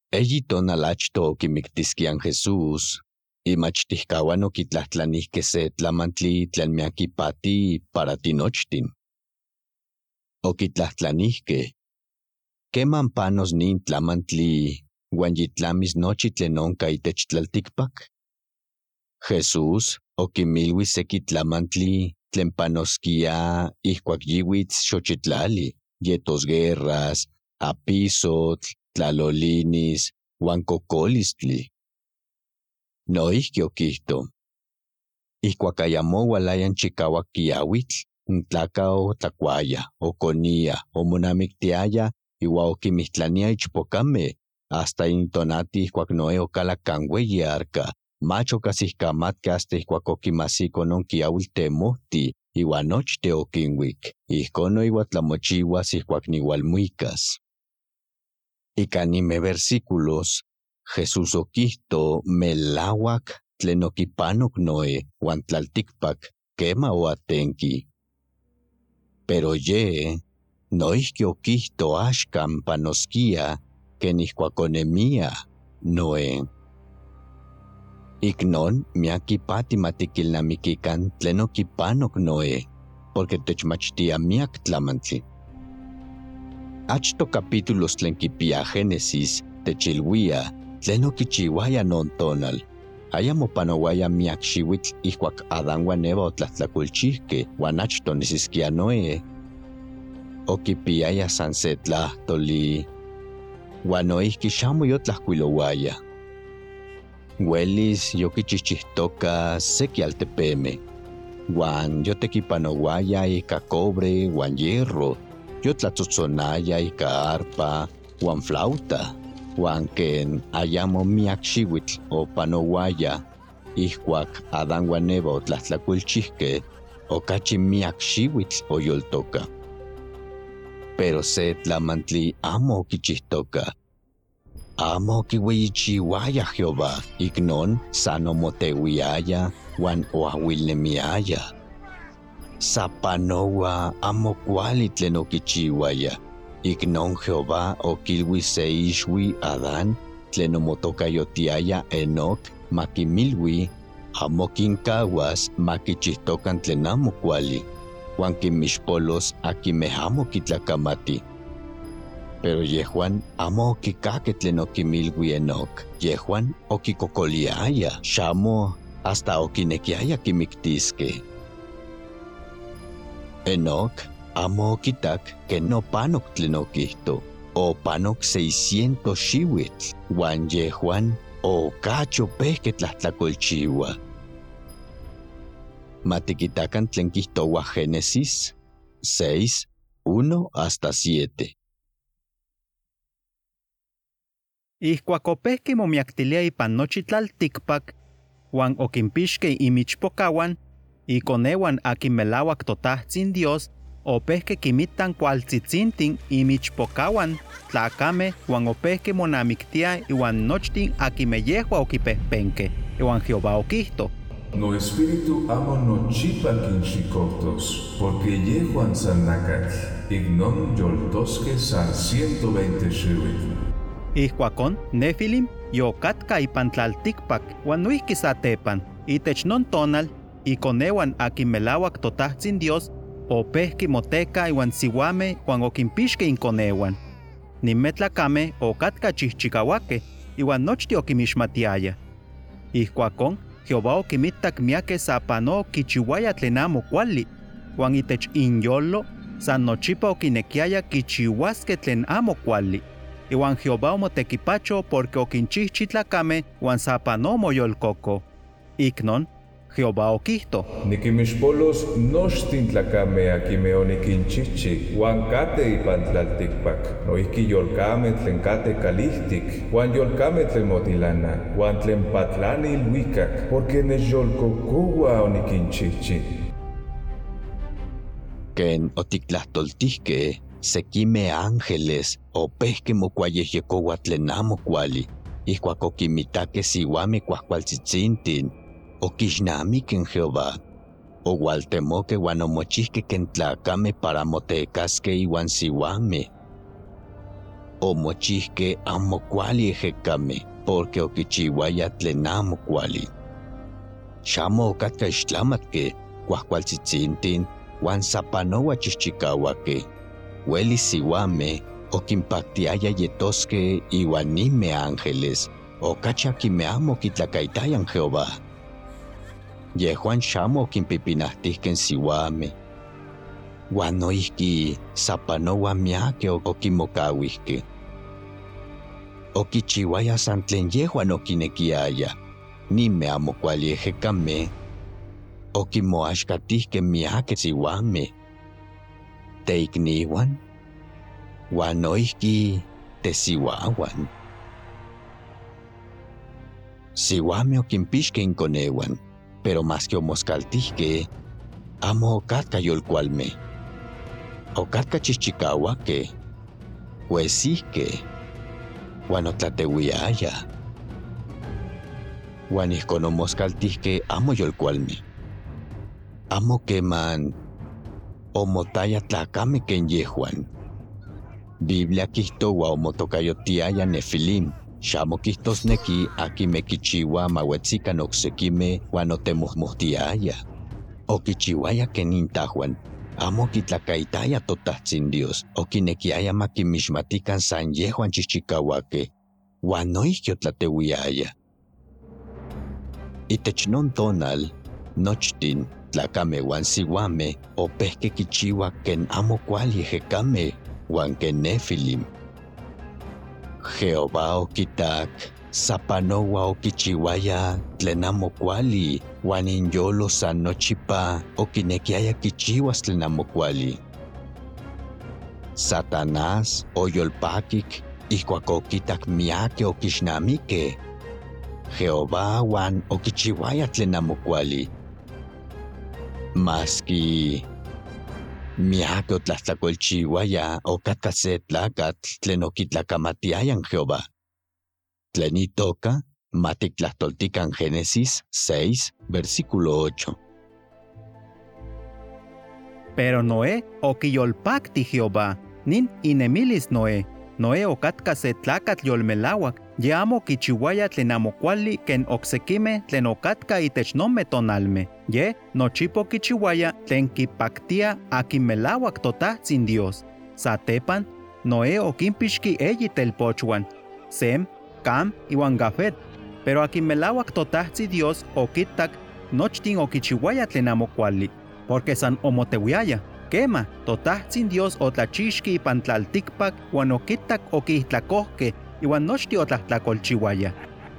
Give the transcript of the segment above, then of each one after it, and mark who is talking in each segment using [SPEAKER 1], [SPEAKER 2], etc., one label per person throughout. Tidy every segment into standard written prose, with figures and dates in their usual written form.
[SPEAKER 1] Eyi tonalachto okimiktiskian Jesús, imachtijkauan okitlajtlanijkej se tlamantli tlen miakipati para tinochtin. Okitlajtlanijkej, ¿keman panos nin tlamantli uan yitlamis nochi tlen onka itech tlaltikpak? Jesús okinmilui seki tlamantli tlen panoskia ijkuak yiuitz xochitlali, yetos guerras, apisotl, tlalolinis, uan kokolistli. Noijki okijto, ijkuak ayamo ualayan chikauak kiauitl, n tlakaj otlakuaya, okonia, omonamiktiaya iuan okinmijtlania ichpokamej, hasta intonati ijkuak Noé okalak kan ueyi arka, mach okasijkamatkej hasta ijkuak okinmajsiko non kiauitl temohti, iuan nochtej okinwik. Ijkon noiua tlamochiuas ijkuak niualmuikas. Ika ninmeh versículos, Jesús okijto melauak tlen okipanok Noé uan tlaltikpak kema oatenki. Pero noijki okijto axkan panoskia ken ijkuak onemia Noé. Iknon miakipati matikilnamikikan tlen okipanok Noé, porque techmachtia miak tlamantli. Achto capítulos tlen kipia Génesis techiluia tlen okichiuaya non tonal. Ayamo panouaya miak xiuitl ijkuak Adán uan Eva otlajtlakolchijkej uan achto nesiskia Noé. Okipiaya san se tlahtoli, uan noijki xamo yotlajkuilouaya. Uelis yokichijchijtoka seki altepemej, uan yotekipanouaya ika cobre uan hierro, yotlatzotzonaya ika arpa uan flauta, uan ken ayamo miak xiuitl opanouaya ijkuak Adán uan Eva otlajtlakolchijkej, okachi miak xiuitl oyoltoka. Pero se tlamantli amo okichijtoka. Amo okiueyichiuaya Jehová, iknon san omoteuiaya uan oahuilnemiaya. Sapanoua amo kuali tlen okichiuaya, iknon Jehová okilui se ixui Adán tlen omotokayotiaya Enoc makimilui amo kinkauas makichijtokan tlen amo kuali, uan kinmixpolos akinmej amo kitlakamati. Pero yehuan amo okikakej tlen okimilui Enoc, yehuan okikokoliaya, xamo hasta okinekiaya kimiktiskej. Enoc amo okitak ken opanok tlen okijto, opanok 600 xiuitl, uan yehuan okachi opejkej tlajtlakolchiua. Matikitakan tlen kijtoua Génesis 6, 1-7.
[SPEAKER 2] Ijkuak opejkej momiaktilia ipan nochi tlaltikpak, uan okinpixkej imichpokauan, ikoneuan akin melauak totajtzin Dios, opejkej kimitan kualtzitzintin imichpokauan tlakamej uan opejkej monamiktiaj iuan nochtin akinmej yejua okipejpenkej. Iuan Jehová okijto:
[SPEAKER 3] No espíritu amo nochipa kinxikojtos, porque yehuan san nakatl, ignon yoltoskej san 120 xiuitl.
[SPEAKER 2] Ijkuakon Nefilim yokatka ipan tlaltikpak uan noijki satepan, itech non tonal, ikoneuan akin melauak totajtzin Dios opejkej moteka iuan siuamej uan okinpixkej inkoneuan. Ninmeh tlakamej okatka chijchikauakej, iuan nochtin okimixmatiaya. Ijkuakon Jehová okimitak miakej sapano kichiuaya tlen amo kuali, uan itech inyolo san nochipa okinekiaya kichiuaskej tlen amo kuali. Iuan Jehová omotekipacho porque okinchijchi tlakamej uan sapano moyolkoko. Iknon, Jehová okijto:
[SPEAKER 3] Nikimixpolos nochtin tlakamej akinmej onikinchijchi uan katej ipan tlaltikpak, noijki yolkamej tlen katej kalijtik, uan yolkamej tlen motilanaj, uan tlen patlani iluikak, porque nechyolkokoua onikinchijchi.
[SPEAKER 1] Ken otiktlahtoltijkej, sekimej ángeles opejkej mokuayejyekouaj tlen amo kuali, ijkuak okimitakej siuamej kuajkualtzitzintin, okixnamikej Jehová. Oualtemokej uan omochijkej ken tlakamej para motekaskej iuan siuamej. omochihke amo kuali ejekame, porque okichiwaya tlen amo kuali. Xamo okatka ixtlamatke, kuajkualtzitzintin, uan sapanoa chixchikauakej. Uelis siuamej okinpaktiaya yetoskej iuan ninmej ángeles, okachi akinmej amo kitlakaitayan Jehová. Yejuan xamo okinpipinahtihkej siuamej. Uan noihki sapanoa miakej okimokauijkej. Okichiuaya san tlen yejuan okinekiaya. Ninmej amo kuali ejekamej okimoaxkatihkej miakej siuamej, teikniuan, uan noihki tesiuauan. Siuamej okimpixkej inkoneuan, pero maski omoskaltihkej, amo okatka yolkualmej. Okatka chixchikauakej, uesihkej, uan otlateuiaya. Uan ihkon omoskaltihkej amo yolkualmej. Amo keman omotaya tlakamej ken yejuan. Biblia kijtoua omotokayotiaya Nefilim, xamo kijtosneki akinmej kichiuaj mauetzikan oksekimej uan otemojmojtiaya. Okichiuaya ken intajuan amo kitlakaitaya toTahtzin Dios, okinekiaya makinmixmatikan san yejuan chixchikauakej, uan noihki otlateuiaya. Itech non tonal, nochtin, tlakamej uan siuamej opehkej kichiuaj ken amo kuali ejekamej uan ken Nefilim. Jehová okitak sapanoa okichiuaya tlen amo kuali, uan inyolo san nochipa okinekiaya kichiuas tlen amo kuali. Satanás oyolpakik ihkuak okitak miakej okixnamikej Jehová uan okichiuaya tlen amo kuali. Maski miakej otlajtlakolchiuaya, okatka se tlakatl tlen okitlakamatiayan Jehová. Tlen itoka matiktlajtoltikan Génesis 6, versículo 8.
[SPEAKER 2] Pero Noé okiyolpakti Jehová, nin inemilis Noé. Noé okatka se tlakatl yolmelauak, ye amo kichiuaya tlen amo kuali ken oksekimej tlen okatka itech nonmej tonalmej. Ye nochipa okichiuaya tlen kipaktia akin melauak toTahtzin Dios. Satepan, Noé okimpixki eyi telpochuan, Sem, Cam iuan Jafet. Pero akin melauak toTahtzin Dios okitak nochtin okichiuaya tlen amo kuali, porque san omoteuiaya. Kema, toTahtzin Dios otlachixki ipan tlaltikpak uan okitak okiihtlakojkej iuan nochtin otlajtlakolchiuaya.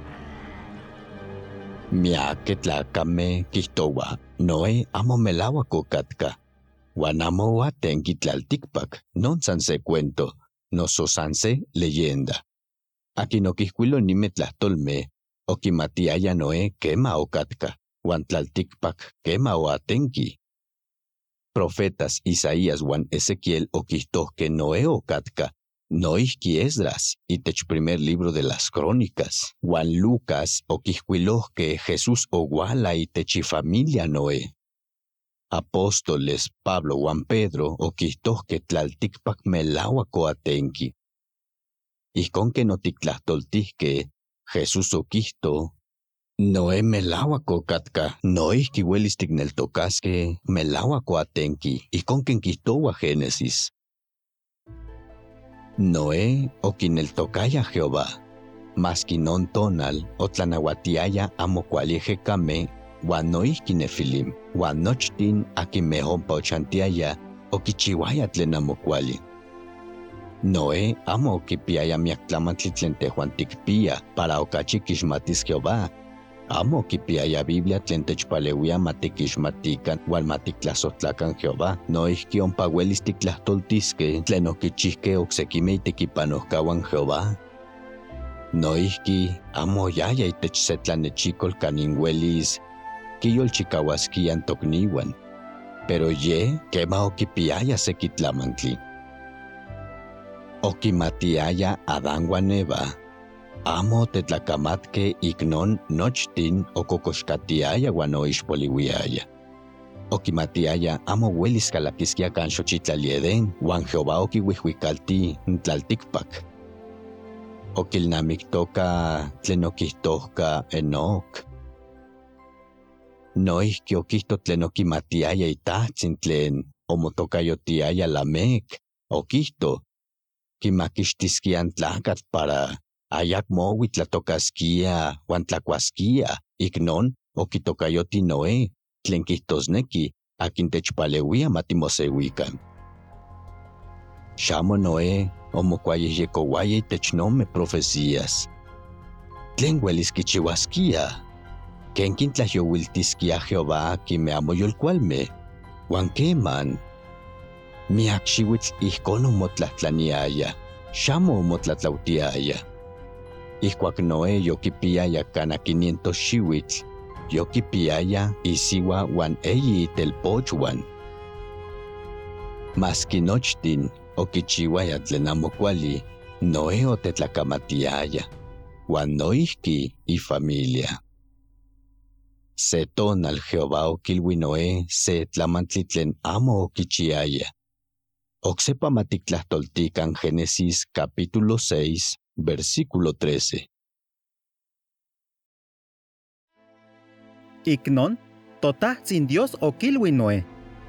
[SPEAKER 1] Miakej tlakamej kijtouaj Noé amo melauak okatka, uan amo oatenki tlaltikpak, non san se cuento, noso san se leyenda. Akin okijkuilo ninmej tlahtolmej, okimatiaya Noé kema okatka, uan tlaltikpak kema oatenki. Profetas Isaías uan Ezequiel okijtojkej Noé okatka, noihki Esdras itech primer libro de las Crónicas, uan Lucas okijkuilohkej Jesús ouala itech ifamilia Noé. Apóstoles Pablo uan Pedro okijtojkej tlaltikpak melauak oatenki. Ijkon ken otiktlahtoltihkej, Jesús okijto, Noé melauak okatka, noihki uelis tikneltokaskej melauak oatenki, ijkon ken kijtoua Génesis. Noé okineltokaya Jehová, maski non tonal otlanauatiaya amo kuali ejekamej uan noihki Nefilim, uan nochtin akinmej ompa ochantiaya okichiuaya tlen amo kuali. Noé amo okipiaya miak tlamantli tlen tejuan tikpia para okachi kixmatis Jehová. Amo okipiaya Biblia tlen techpaleuia matikixmatikan uan matiktlasojtlakan Jehová. Noihki ompa uelis tiktlahtoltiskej tlen okichijkej oksekimej itekipanojkauan Jehová. Noihki amo oyaya itech se tlanechikol kanin uelis kiyolchikauaskian tokniuan, pero ye kema okipiaya seki tlamantli. Okimatiaya Adán uan Eva, amo tetlakamatkej iknon nochtin okokoxkatiaya uan oixpoliuiaya. Okimatiaya amo uelis kalakiskia kan xochitlali Edén, uan Jehová okiuijuikalti n tlaltikpak. okilnamiktoka tlen okihtohka Enoc. Noihki okihto tlen okimatiaya itahtsin tlen omotokayotiaya Lamec, okihto kimakixtiskia n tlakatl para ayakmo oui tlatokaskia uan tlakuaskia. Iknon okitokayoti Noé, tlen kihtosneki akin techpaleuia matimoseuikan. Xamo Noé omokuayehyekouaya itech nome profecías. Tlen uelis kichiuaskia? Ken kintlajyouiltiskia Jehová akinmeh amo yolkualmeh, uan keman miak xiuitl ihkon omotlahtlaniaya, xamo omotlatlautiaya. Ihkuak Noé yokipiaya kana 500 xiuitl, yokipiaya isiua uan eyi itelpochuan. Maski nochtin okichiuaya tlen amo kuali, Noé otetlakamatiaya, uan noihki ifamilia. Se tonal Jehová okilui Noé se tlamantli tlen amo okichiaya. Oksepa matiktlajtoltikan Génesis capítulo 6, versículo 13.
[SPEAKER 2] Iknon, totahtsin Dios okilui Noé.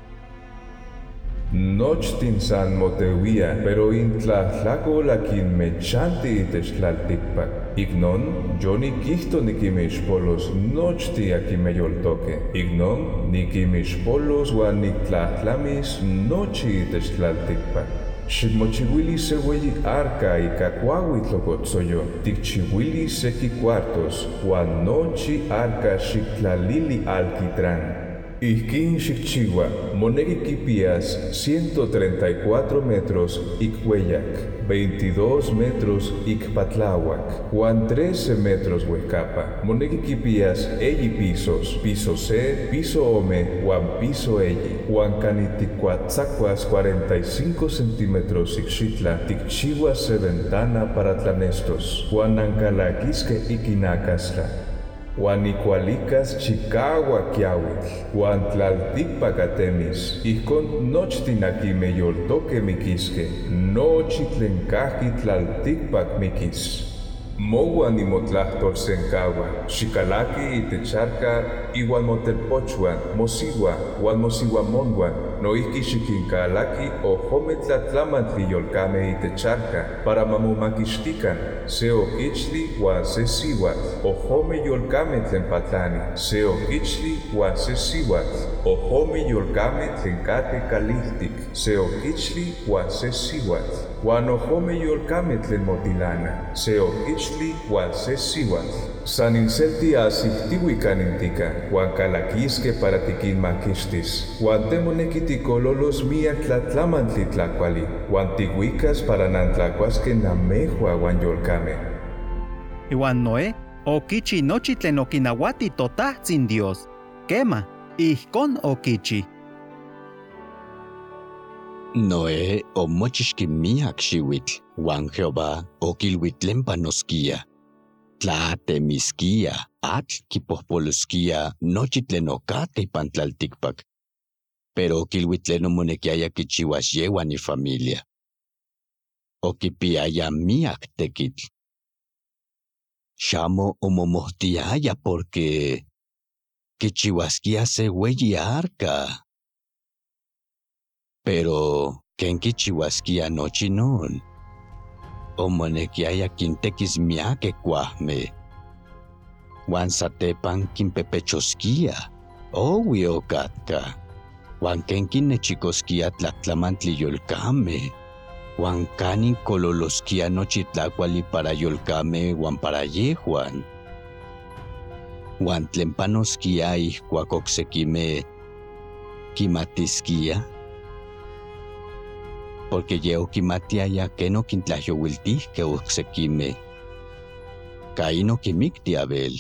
[SPEAKER 3] Nochtin san moteuia, pero intlahtlakol akin mechanti itech tlaltikpak. Iknon, yo nikihto nikimixpolos nochti akin meyoltoke. Iknon, nikimixpolos uan niktlahtlamis nochi itech tlaltikpak. Xikmochiuili se ueyi arca ika kuauitl okotsoyo. Tikchiuili seki cuartos, uan nochi arca xiktlalili alquitrán. Ihkin xikchiua, moneki kipias 134 metros ikueyak, 22 metros ikpatlauak, uan 13 metros huejkapa. Moneki kipias eyi pisos, piso se, piso ome, uan piso eyi. Uan kanitikuatzakuas 45 centímetros ikxitla, tikchiuas se ventana para tlanestos, uan ankalakiske ikinakasla. Uan ikualikas chikauak kiauitl, uan tlaltikpak atemis, ihkon nochtin akinmeh yoltokeh mikiskeh, nochi tlen kajki tlaltikpak mikis. Mouan nimotlahtol senkaua, xikalaki itech arca iuan motelpochuan, mosiua uan mosiuamonuan, noihki xikinkalaki ojome tlatlamantli yolkameh itech arca, para mamomakixtikan, se okichtli uan se siuatl, ojome yolkameh tlen patlani, se okichtli uan se siuatl, ojome yolkameh tlen kateh kalihtik, se okichtli uan se siuatl, uan ojome yolkameh tlen motilana, se okichtli uan se siuatl. San inselti asihtiuikanintika, uan kalakiske para tikinmakixtis, uan temoneki tikololos miak tlatlamantli tlakuali, uan tikuikas para nantlakuaskeh namejua uan yolkameh.
[SPEAKER 2] Iuan Noé okichi nochi tlen okinauati totahtsin Dios. Kema, ihkon okichi.
[SPEAKER 1] Noé omochixki miak xiuitl, uan Jehová okilui tlen panoskia. Tlatemiskia, atl kipohpoloskia nochi tlen okateh ipan tlaltikpak. Pero okilui tlen omonekiaya kichiuas yeuan ifamilia. Okipiaya miak tekitl. Xamo omomohtiaya porque kichiuaskia se ueyi arca. Pero ken kichiuaskia nochi non? Omonekiaya kintekis miakeh kuajmeh. Uan satepan kinpepechoskia, oui okatka. Uan ken kinnechikoskia tlatlamantli yolkameh. Uan kanin kololoskia nochi tlakuali para yolkameh uan para yehuan. Uan tlen panoskia ihkuak oksekimeh kimatiskia. Porque ye okimatiaya ken okintlajyouiltihkeh oksekimeh. Caín okimikti Abel.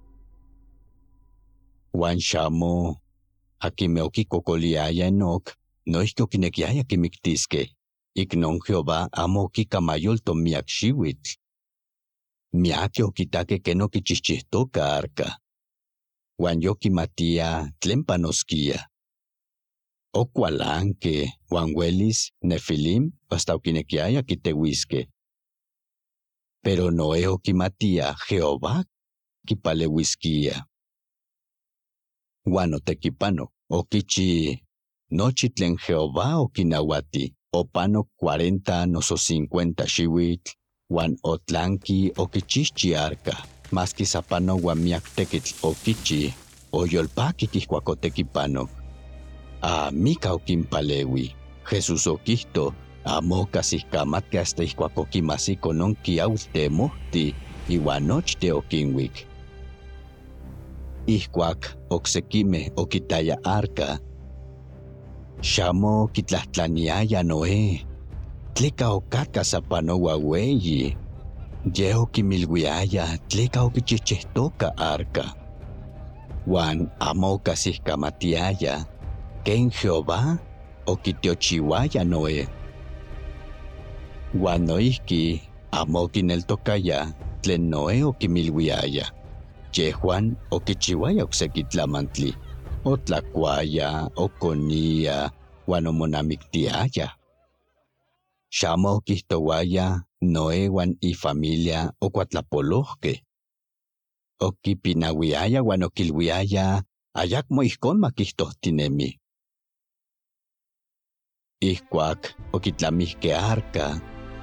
[SPEAKER 1] Uan xamo akinmeh okikokoliaya Enoc, noihki okinekiaya kimiktiskeh. Iknon Jehová amo okikamayolto miak xiuitl. Miakeh okitakeh ken okichijchihtoka arca. Uan yokimatia tlen panoskia. Okualankeh uan uelis Nefilim hasta okinekiaya kiteuiskeh. pero Noé okimatia Jehová kipaleuiskia. Uan otekipano okichi nochi tlen Jehová okinawati, opano 40 noso 50 xiuitl, uan otlanki okichixchi arca, maski sapano uan miak tekitl okichi, oyolpaki kihkuak otekipano. Mika okinpalewi. Jesús okihto, amo okasihkamati hasta ihkuak okimasiko non kiautl temohti, iuan nochte okinwik. Ihkuak oksekimeh okitaya arca, xamo kitlahtlaniyaya Noé, tleka okatka sapanoua ueyi. Ye okimilwiaya tleka okichihchihtoka arca. Uan amo okasihkamatiaya ken Jehová okitiochiuaya Noé. Uan noihki amo okineltokaya tlen Noé okimilwiaya. Yehuan okichiuaya okseki tlamantli, otlakuaya, okonia, uan omonamiktiaya. Xamo okihtowaya Noé uan ifamilia okuatlapolohkeh. Okipinawiaya uan okilwiaya ayakmo ijkon makihtohtinemi. Ihkuak okitlamihkeh arca,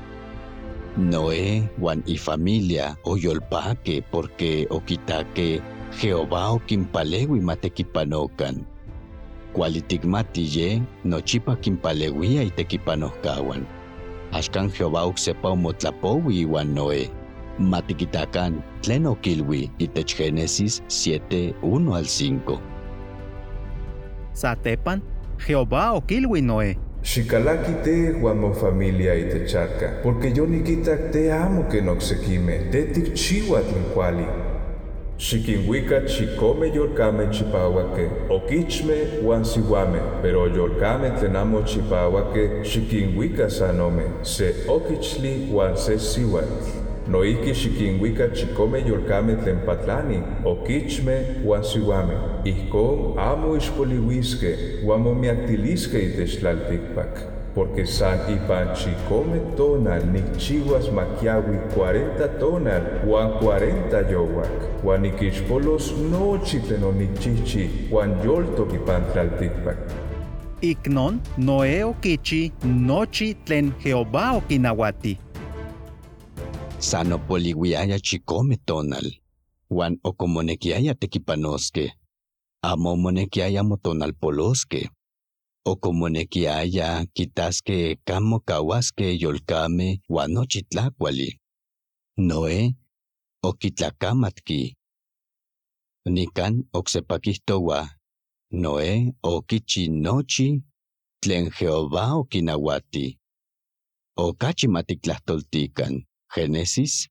[SPEAKER 1] Noé uan ifamilia oyolpakeh porque okitake Jehová okinpalewi matekipanokan. Kuali tikmati ye nochipa kinpalewia itekipanojkawan. Axkan Jehová oksepa omotlapowi iuan Noé. Matikitakan tlen okilwi itech Génesis 7:1-5.
[SPEAKER 2] Satepan, Jehová okilwi Noé.
[SPEAKER 3] Xikalaki te uan mofamilia itech arca, porque yo nikitak te amo ken oksekimeh, te tikchiua tlen kuali. Xikinwika chikome yolkameh chipauakeh, okichmeh uan siuameh, pero yolkameh tlen amo chipauakeh xikinwika san ome, se okichli uan se siuatl. Noihki xikinwika chikome yolkameh tlen patlani, okichmeh uan siuameh. Ijkon amo ixpoliuiskeh uan momiaktiliskeh itech tlaltikpak, porque san ipan chikome tonal nikchiuas makiaui 40 tonal uan 40 youak, uan nikixpolos nochi tlen onikchihchi uan yoltok ipan tlaltikpak.
[SPEAKER 2] Iknon Noé okichi nochi tlen Jehová okinawati.
[SPEAKER 1] San opoliuiaya chikome tonal, uan okomonekiaya tekipanoskeh. Amo monekiaya motonalpoloskeh. Okomonekiaya kitaskeh kan mokauaskeh yolkameh uan nochi tlakuali. Noé okitlakamatki. Nikan oksepa kihtowa, Noé okichi nochi tlen Jehová okinawati. Okachi matiktlajtoltikan. Génesis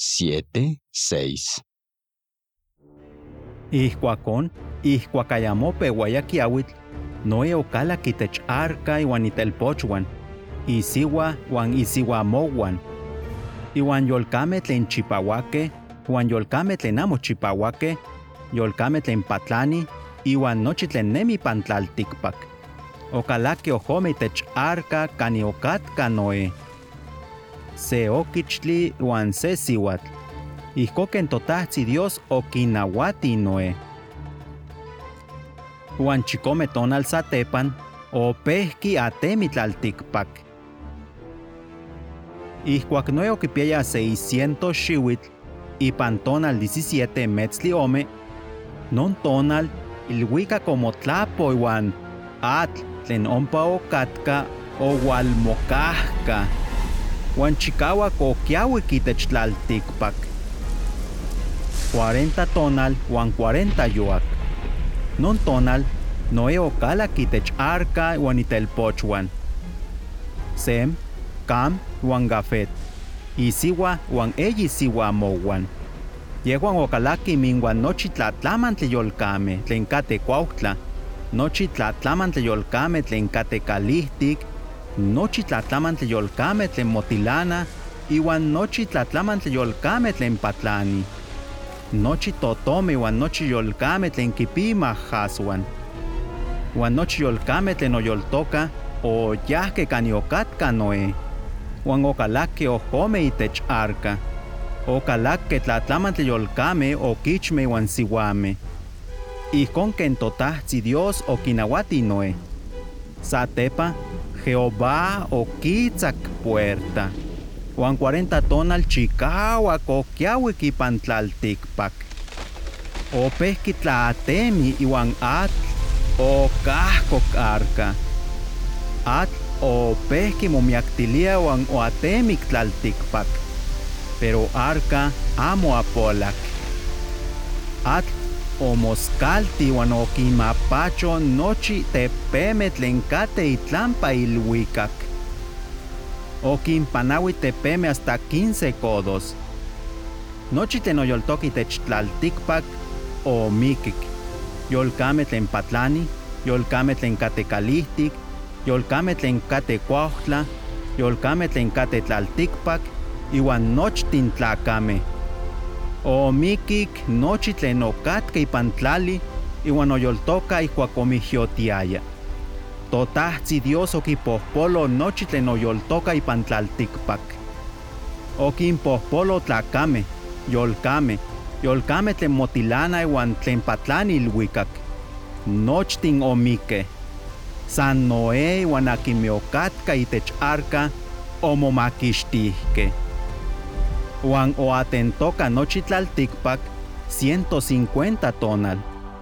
[SPEAKER 1] 7:6.
[SPEAKER 2] Ihkuakon, ihkuak ayamo peuaya kiauitl, Noé okalak itech arca iuan itelpochuan, isiua uan isiuamouan. Iuan yolkameh tlen chipauakeh, uan yolkameh tlen amo chipauakeh, yolkameh tlen patlani, iuan nochi tlen nemi ipan tlaltikpak. Okalakeh ojomeh itech arca kani okatka Noé. Se okichtli uan se siuatl. Ijkon ken Totajtzi Dios okinawati Noé. Uan chikome tonal satepan, opehki atemi tlaltikpak. Ijkuak Noé okipiaya 600 xiuitl, ipan tonal 17 metzli ome, non tonal ilhuikak omotlapo iuan atl tlen ompa okatka oualmokajka. Uan chikauak okiauik itech tlaltikpak. 40 tonal uan 40 yuak. Non tonal, Noé okalak itech arca uan itelpochuan. Sem, Cam uan Jafet. Isiua uan eyi siuamouan. Yehuan okalaki minguan nochi tlatlamantli yolkameh tlen kateh kuaujtla, nochi tlatlamantli yolkameh tlen kateh kalihtik, nochi tlatlamantli yolkameh tlen motilana, iuan nochi tlatlamantli yolkameh tlen patlani. Nochi totomeh uan nochi yolkameh tlen kipimajasuan. Uan nochi yolkameh tlen oyoltoka oyahkeh kani okatka Noé. Uan okalakeh ojomeh itech arca. Ocalaque tlatlamantli yolcame o quichme uan siuame. Ijkon ken totajtzi Dios okinawati Noé. Satepa, Jehová okitzac puerta. Uan 40 tonal chikauak okiauik ipan tlaltikpak. Opehki tlaatemi iwan atl okahkok arka. Atl opehki momiaktilia uan oatemik tlaltikpak. Pero arka amo apolak. Atl omoskalti uan okimapacho nochi tepeme tlen kate itlampa ilhuikak. Okinpanaui tepeme hasta 15 codos. Nochi tlen oyoltoki itech tlaltikpak omikik. Yolkame tlen patlani, yolkame tlen kate kalihtik, yolkame tlen kate kuaujtla, yolkame tlen kate tlaltikpak, iwan nochtin tlakame. Omikik nochi tlen okatka ipan tlali, iwan oyoltoka ijkuak omijyotiaya. Totajtzi Dios okipohpolo nochi tlen oyoltoka ipan tlaltikpak. Okinpohpolo tlakame, yolkame tlen motilana iwan tlen patlani ilhuikak. Nochtin omike. San Noé iwan akinme okatka itech arka omomakixtihke. Uan oatentoka nochi tlaltikpak 150 tonal.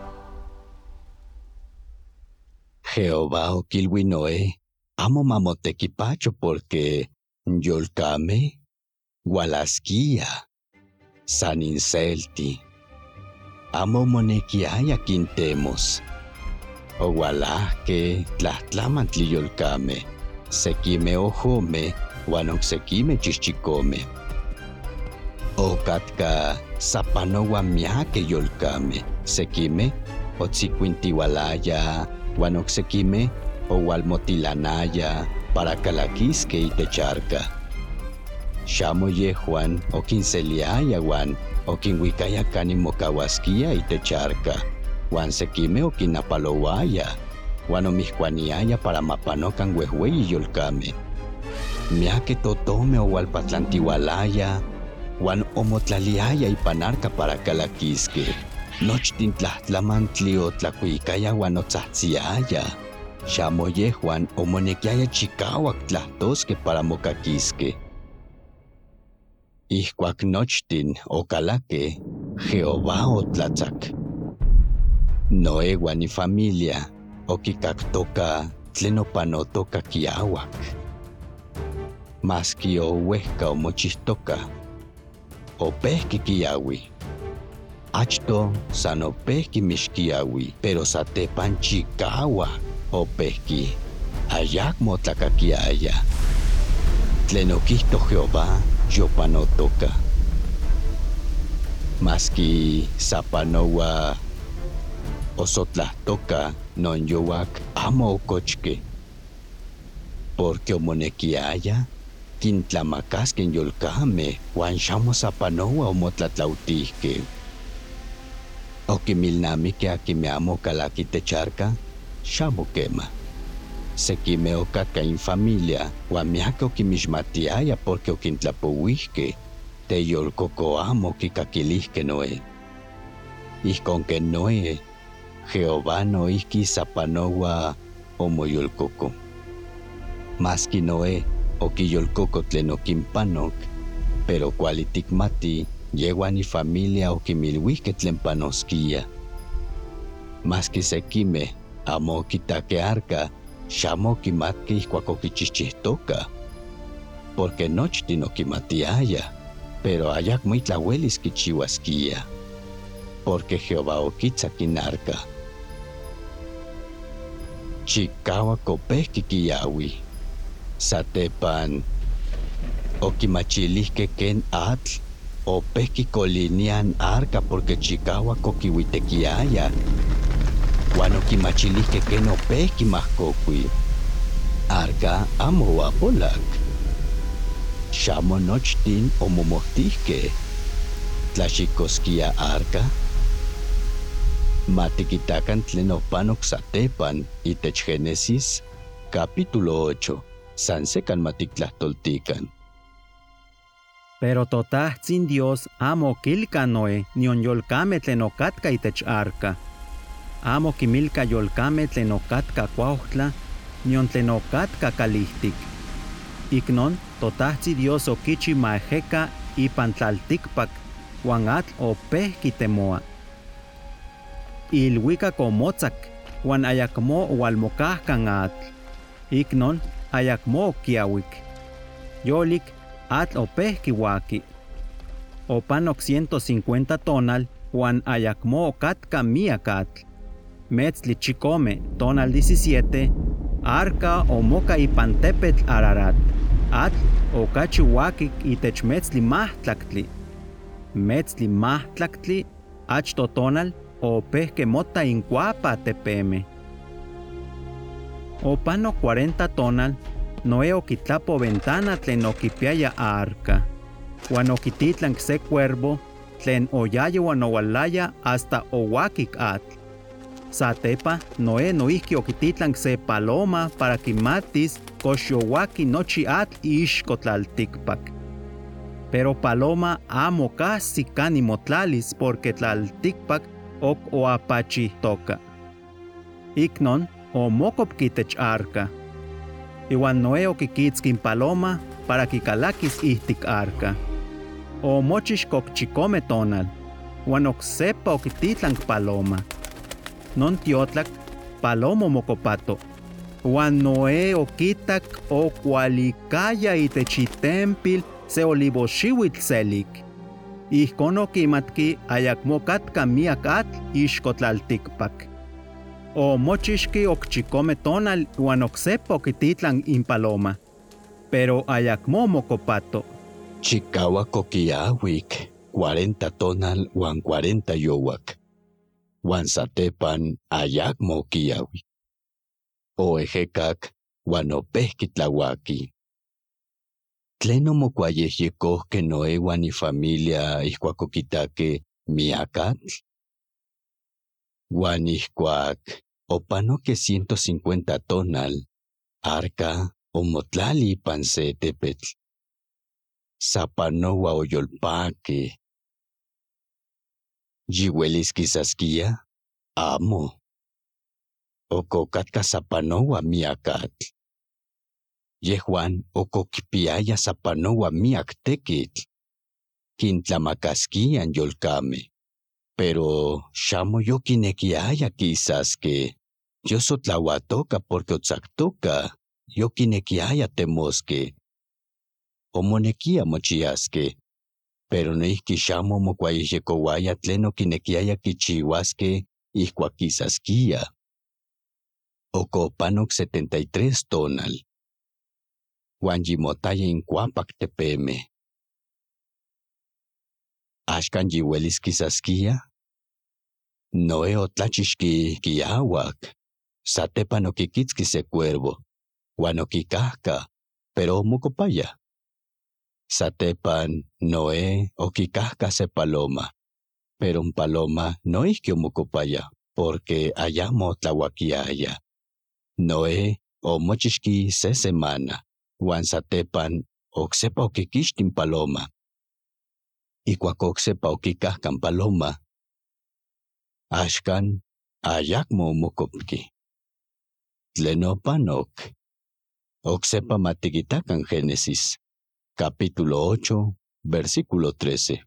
[SPEAKER 1] Jehová okilui Noé, amo mamotekipacho porque yolkame ualaskia san inselti. Amo monekiaya quintemos. Oualahke tlahtlamantli yolkame, sekime ojome uan oksekime chichikome. Okatka sapanoa miake yolkame, sekime otzikuintiualaya uan oksekime oualmotilanaya para kalakiske itech arka. Xamo yehuan okinseliaya uan okinhuikaya kanin mokauaskia itech arka, uan sekime okinapalouaya uan omihkuaniaya para mapanokan uehueyi yolkame. Miake totome oualpatlantiualaya uan omotlaliaya ipan arka para kalakiske. Nochtin tlahtlamantli otlakuikaya uan otzahtziaya. Xamo yehuan omonekiaya chikauak tlahtoske para mokakiske. Ijkuak nochtin okalake, Jehová otlatzak. Noé uan ifamilia okikaktoka tlen opanotoka kiauak. Maski ouehka omochihtoka, opehki kiaui. Achto san opehki mixkiaui, pero satepan chikauak opehki ayakmo tlakakiaya. Tlen okihto Jehová yopanotoka. Maski sapanoa osotlahtoka non youak amo okochke. Porque omonekiaya kintlamakasken yolkame uan xamo sapanoa omotlatlautihke. Okimilnamikeh akinmeh amo okalaki itech arka, xamo kema. Sekimeh okatka infamilia uan miakeh okimixmatiaya porque okintlapouihkeh, teyolkoko amo okikakilihkeh Noé. Ijkon ken Noé, Jehová noihki sapanoa omoyolkoko. Maski Noé okiyolkoko tlen okinpanok, pero kuali tikmati yehuan ifamilia okimilhuihkeh tlen panoskia. Maski sekimeh amo okitakeh arka, xamo okimatkeh ijkuak okichihchihtoka. Porque nochtin okimatiaya, pero ayakmo itlah uelis kichiuaskia. Porque Jehová okitzac in arka. Chikauak opehki kiaui. Satepan okimachilihkeh ken atl opehki kolinian arka porque chikauak okiuitekiaya. Uan okimachilihkeh ken opehki mahkokui. Arka amo oapolak. Xamo nochtin omomohtihkeh. Tlaxikoskia arka. Matikitakan tlen opanok satepan itech Génesis, capítulo 8. San sekan matiktlahtoltikan.
[SPEAKER 2] Pero totajtzin Dios amo kilka Noé nion yolkame tlen okatka itech arka. Amo kimilka yolkame tlen okatka kuaujtla, nion tlen okatka kalihtik. Iknon, totajtzi Dios okichi maejeka ipan tlaltikpak, uan atl opehki temoa. Ilhuikak omotzak, uan ayakmo ualmokahkan atl. Iknon, ayakmo okiauik. Yolik, atl opehki waki. Opanok 150 tonal, uan ayakmo okatka miak atl. Metzli chikome, tonal 17, arka omoka ipan tepetl Ararat. Atl okachi wakik itech metzli mahtlaktli. Metzli mahtlaktli, achto tonal, opehke mota inkuapa tepeme. Opano 40 tonal, Noé okitlapo ventana tlen okipiaya arka. Uan okititlank se cuervo, tlen oyaya uan owalaya hasta owakik atl. Satepa, Noé noihki okititlank se paloma para kimatis kox yowaki nochi atl ixko tlaltikpak. Pero paloma amo casi cani motlalis porque tlaltikpak ok oapachihtoka. Iknon, omokopki itech arka. Iwan Noé okikitski paloma para kikalakis ihtik arka. Omochixkok chikome tonal, uan oksepa okititlank paloma. Non tiotlak, palomo mokopato. Uan Noé okitak okualikaya itech itempil se olivoxiuitl selik. Ijkon okimatki ayakmo katka miak atl ixko tlaltikpak. Omochixki ok chikome tonal uan oksepa okititlan impaloma. Pero ayakmo mokopato.
[SPEAKER 1] Chikawak okiauik 40 tonal uan 40 yowak. Uan satepan ayakmo okiauik. Oejekak uan opehki tlauaki. Tlen omokuayejyekohkeh Noé uan ifamilia ihkuak okitake miak atl? Uan ihkuak opanoke 150 tonal, arka omotlali ipan se tepetl. Sapanoa oyolpakeh. ¿Yiuelis kisaskia? Amo. Okokatka sapanoa miak atl. Yehuan okokpiaya sapanoa miak tekitl. Kintlamakaskian yolkameh. Pero xamo yokinekiaya kisaskeh. Yosotlauatoka porque otzaktoka. Yokinekiaya temoskeh. Omonekia mochiaskeh. Pero noihki xamo mokuayejyekouaya tlen okinekiaya kichiuaskeh ihkuak kisaskia. Okopanok 73 tonal. Uan yimotaya inkuapak tepemeh. Axkan yiuelis kisaskia? Noé otlachixki kiauak. Satepan okikitski se cuervo. Uan okikahka, pero omokopaya. Satepan Noé okikahka se paloma. Pero un paloma noihki omokopaya, porque ayamo tlauakiaya. Noé omochixki se semana. Uan satepan oksepa okikixtin paloma. Ikuak oksepa okikahkan paloma. Axkan ayakmo omokopki. Tlen opanok. Oksepa matikitakan Génesis, capítulo 8, versículo 13.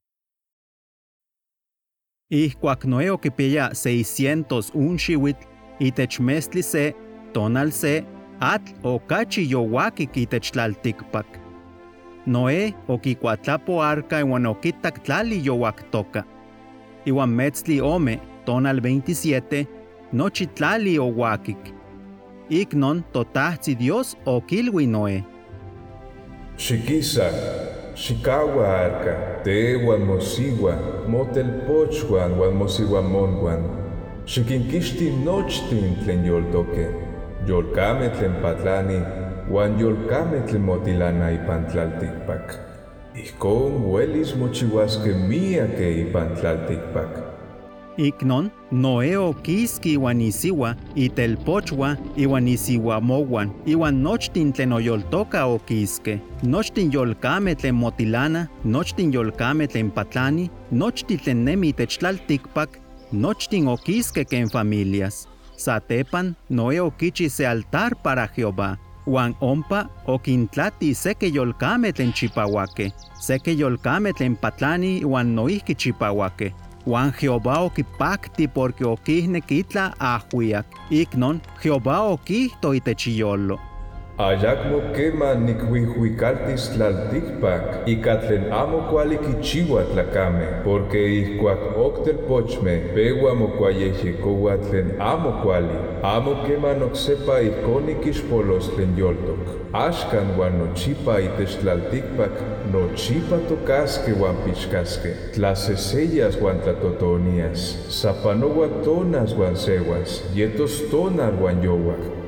[SPEAKER 2] Ihkuak Noé okipiaya 601 xiuitl itech mestli se, tonal se, atl okachi yowakik itech tlaltikpak. Noé okikuatlapo arka iwan okitak tlali yowaktoka. Iwan metzli ome, tonal 27, nochi tlali owakik. Iknon totajtzi Dios okilui Noé.
[SPEAKER 3] Xikisa, xikaua arka, tehuan mosiua, motelpochuan uan mosiuamonuan. Xikinkixti nochtin tlen yoltoke, yolkameh tlen patlani, uan yolkameh tlen motilana ipan tlaltikpak. Ijkon uelis mochiuaskeh miakeh ipan tlaltikpak.
[SPEAKER 2] Iknon, Noé okiski iwan isiwa, itelpochwa, iwan isiwamowan, iwan nochtin tlen oyoltoka okiske. Nochtin yolkameh tlen motilana, nochtin yolkameh tlen patlani, nochtin tlen nemi itech tlaltikpak, nochtin okiske ken familias. Satepan, Noé okichi se altar para Jehová. Huan ompa okintlati seke yolkameh tlen chipawake, seke yolkameh tlen patlani huan noihki chipawake. Huan Jehová okipakti porque okihnek itla ajuiak. Iknon, Jehová okihto itech iyolo:
[SPEAKER 3] Ayakmo keman nikhuijuikaltis tlaltikpak ika tlen amo kuali kichiua tlakameh, porque ijkuak oktelpochmeh pewa mokuayejyekoua tlen amo kuali, amo keman oksepa ijkon nikixpolos tlen yoltok. Axkan huan nochipa itech tlaltikpak nochipa tokaskeh huan pixkaskeh, tlaseseyas huan tlatotonias, sapanoua tonas huan sewas, yetos tonal huan yowak.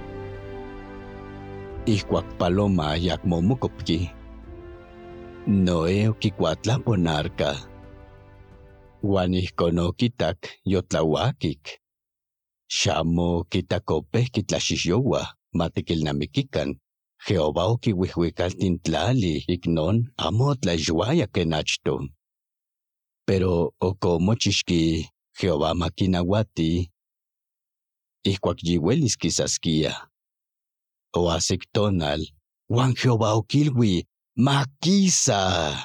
[SPEAKER 1] Ihkuak paloma ayakmo mokopki, Noé okikuatlapon arka. Huan ijkon okitak yotlauakik. Xamo okitak opehki tlaxixyouaj matikilnamikikan. Jehová okiuijuikaltin tlali, iknon amo otlaixuaya ken achtoh. Pero okomochixki Jehová makinauati ihkuak yiuelis kisaskia. Oahsik tonal, huan Jehová okilui makisa.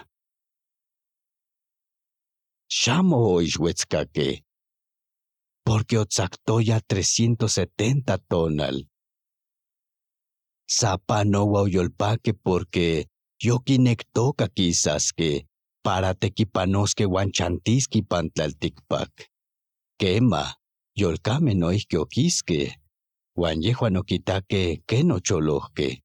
[SPEAKER 1] Xamo oixuetzkakeh, porque otzaktoya 370 tonal. Sapanoua oyolpakeh porque yokinektoka kisaskeh para tekipanoskeh huan chantiskeh ipan tlaltikpak. Kema, yolkameh noihki okiskeh, huan yehuan okitakeh ken ocholohkeh.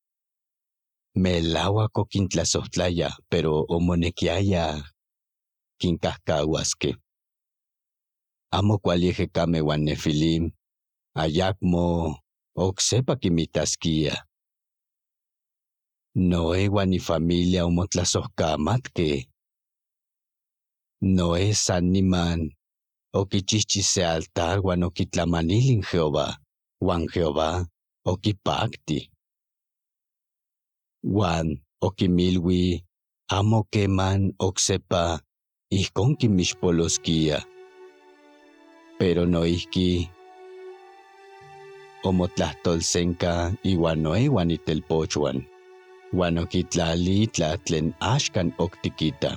[SPEAKER 1] Melauak okintlasojtlaya, pero omonekiaya kinkajkauaskeh. Amo kuali ejekameh huan nefilim, ayakmo oksepa kinmitaskia. Noé huan ifamilia omotlasojkamatkeh. Noé san niman okichijchi se altar huan okitlamanilin Jehová. Huan Jehová okipakti. Huan okimilui amo keman oksepa ijkon kinmixpoloskia. Pero noihki omotlahtolsenka iwan Noé huan itelpochuan, huan okitlali itla tlen axkan oktikita.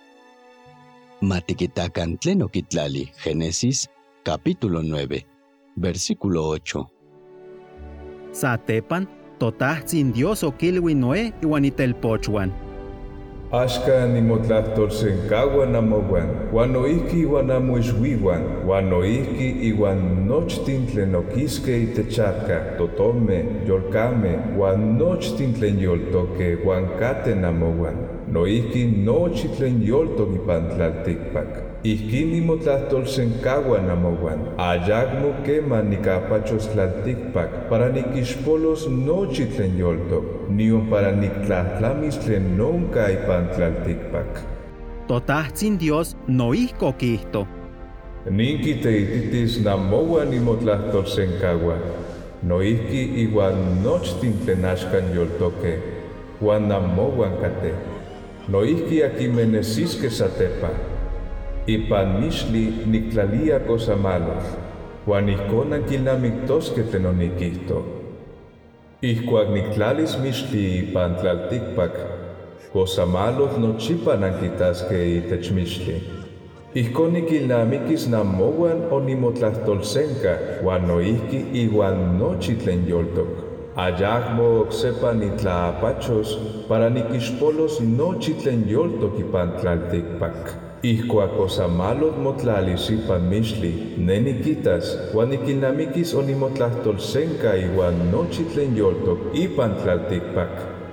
[SPEAKER 1] Matikitakan tlen okitlali. Génesis capítulo 9. Versículo 8.
[SPEAKER 2] Satepan, totahtzin Dios okilui Noé iwan itelpochuan:
[SPEAKER 3] Axkan nimotlahtolsenkaua namohuan, huan noihki iuan namoixuiuan, huan noihki iuan nochtin tlen okiskeh itech arka, totomeh, yolkameh, huan nochtin tlen yoltokeh huan kateh namohuan, noihki nochi tlen yoltok ipan tlaltikpak. Ijkin nimotlahtolsenkaua namohuan, ayakmo keman nikapachos tlaltikpak para nikixpolos nochi tlen yoltok, nion para niktlahtlamis tlen onka ipan tlaltikpak.
[SPEAKER 2] Totahtzin Dios noihki okihto:
[SPEAKER 3] Nin kiteititis namohuan nimotlahtolsenkaua, noihki iuan nochtin tlen axkan yoltokeh, huan namohuan kateh, noihki akinmeh nesiskeh satepa. Ipan mixtli niktlalia kosamalotl, huan ijkon ankilnamiktoskeh tlen onikihto. Ijkuak niktlalis mixtli ipan tlaltikpak, kosamalotl nochipa nankitaskeh itech mixtli. Ijkon nikilnamikis namohuan onimotlahtolsenka, huan noihki iuan nochi tlen yoltok. Ayakmo oksepa nitlaapachos para nikixpolos nochi tlen yoltok ipan tlaltikpak. Ijkuak kosamalotl motlalis ipan mixtli, ne nikitas huan nikilnamikis onimotlahtolsenka iuan nochi tlen yoltok ipan tlaltikpak.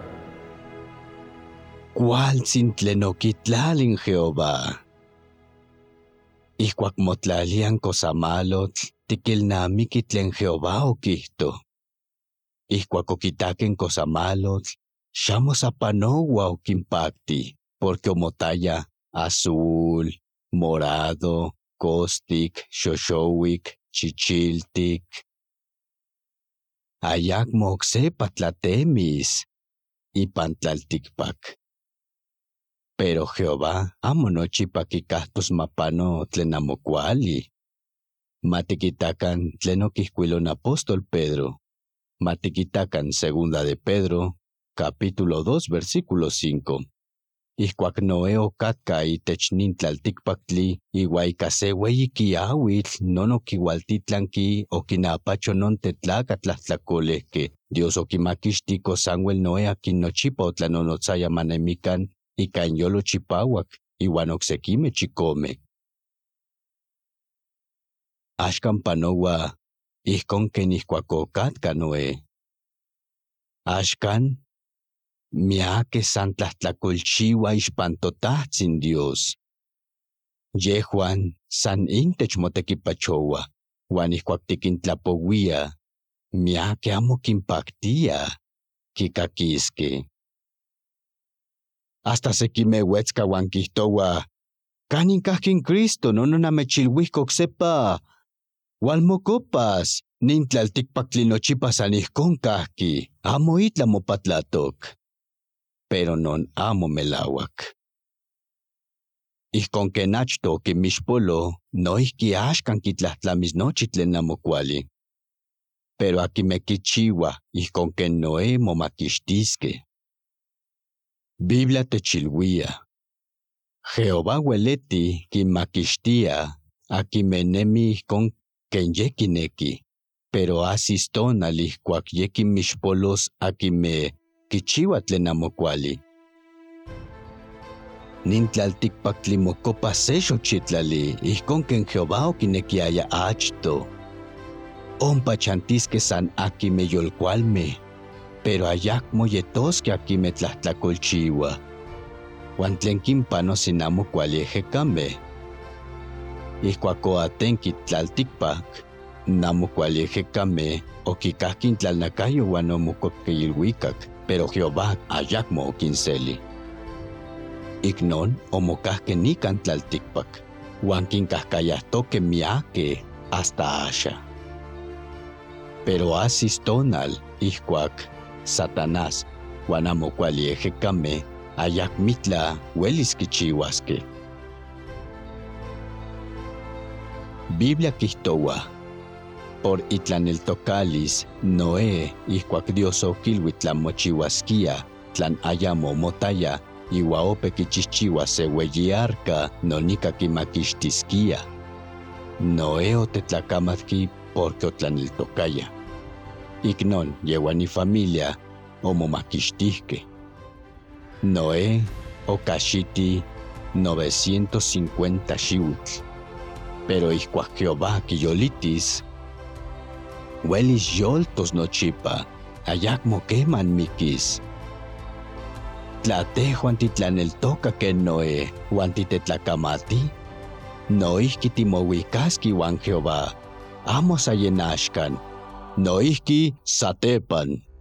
[SPEAKER 1] Kualtzin tlen okitlalin Jehová. Ijkuak motlalian kosamalotl, tikilnamiki tlen Jehová okihto. Ijkuak okitaken kosamalotl, xamo sapanoua okinpakti, porque omotaya azul, morado, kostik, xoxowik, chichiltik. Ayakmo oksepa tlatemis ipan tlaltikpak. Pero Jehová amo nochipa kikajtos mapano tlen amo kuali. Matikitakan tlen okijkuilon apóstol Pedro. Matikitakan segunda de Pedro, capítulo 2, versículo 5. Ijkuak Noé okatka itech nin tlaltikpaktli, iwa ika se ueyi kiawitl non okiualtitlanki okinapacho non tetlakatl tlajtlakolejkej. Dios okimakixtiko sanwel Noé akin nochipa otlanonotzaya manemikan ika inyolo chipauak iwan oksekimej chikomej. Axkan panowa ijkon ken ijkuak okatka Noé. Axkan miakej san tlajtlakolchiuaj ixpan Totajtzin Dios. Yejuan san intech motekipachouaj, uan ijkuak tikintlapouia, miakej amo kinpaktia kikakiskej. Hasta sekimej uetzka uan kijtouaj, ¿kanin kajki in Cristo non onamechilwijka oksepa? Ualmokopas, nin tlaltikpaktli nochipa san ijkon kajki, amo itla mopatlatok. Pero non amo melauak. Ijkon ken achto okinmixpolo, noijki axkan kitlajtlamis nochi tlen amo kuali. Pero akimej kichiuaj ijkon ken Noé momakixtiskej. Biblia techilhuia, Jehová ueleti kinmakixtia akimej nemij ijkon ken ye kineki, pero ajsis tonal ijkuak ye kinmixpolos akimej kichiua tlen amo kuali. Nin tlaltikpaktli mokopa se xochitlali ijkon ken Jehová okinekiaya achto. Ompa chantiskej san akimej yolkualmej, pero ayakmo yetoskej akimej tlajtlakolchiuaj. Uan tlen kinpanos in amo kuali ejekamej. Ijkuak oatenki tlaltikpak, n amo kuali ejekamej okikajki intlalnakayo uan omokopkej ilhuikak, pero Jehová ayakmo okinseli. Iknon omokajkej nikan tlaltikpak, uan kinkajkayahtokej miakej hasta axa. Pero ajsis tonal ijkuak Satanás uan amo kuali ejekamej ayakmitla uelis kichiuaskej. Biblia kijtoua, por itlaneltokalis Noé ijkuak Dios okilui tlan mochiuaskia tlan ayamo omotaya iwa ope kichijchiua se ueyi arca non ika kimakixtiskia. Noé otetlakamatki porque otlaneltokaya. Iknon yehuan ifamilia omomakixtihkej. Noé okajxiti 950 xiutl. Pero ijkuak Jehová kiyolitis, uelis yoltos nochipa, ayakmo keman mikis. Tla tejuan titlaneltoka ken Noé uan titetlakamati, noijki timouikaski iuan Jehová, amo sa yen axkan, noijki satepan.